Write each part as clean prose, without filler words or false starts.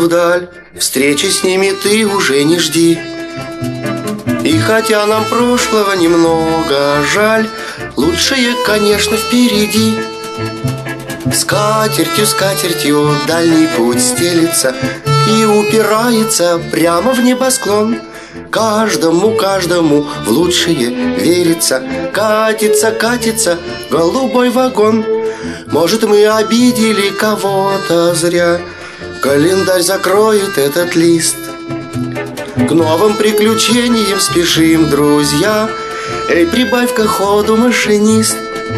вдаль, встречи с ними ты уже не жди. И хотя нам прошлого немного жаль, лучшее, конечно, впереди. Скатертью дальний путь стелится и упирается прямо в небосклон. Каждому в лучшее верится. Катится голубой вагон. Может, мы обидели кого-то зря, календарь закроет этот лист. К новым приключениям спешим, друзья. Эй, прибавь-ка ходу, машинист.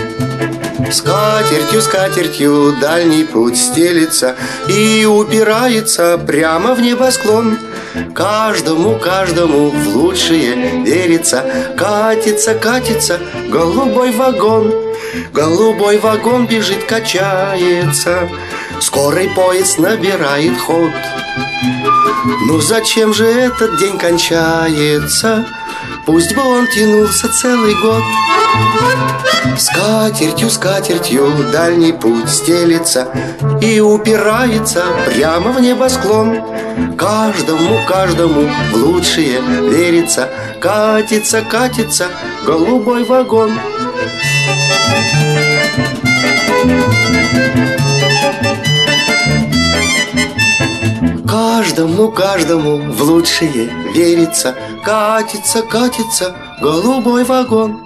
Скатертью дальний путь стелится и упирается прямо в небосклон. Каждому в лучшее верится. Катится голубой вагон. Голубой вагон бежит, качается. Скорый поезд набирает ход. Ну зачем же этот день кончается? Пусть бы он тянулся целый год. Скатертью дальний путь стелится и упирается прямо в небосклон. Каждому в лучшее верится. Катится голубой вагон. Каждому в лучшее верится. Катится голубой вагон.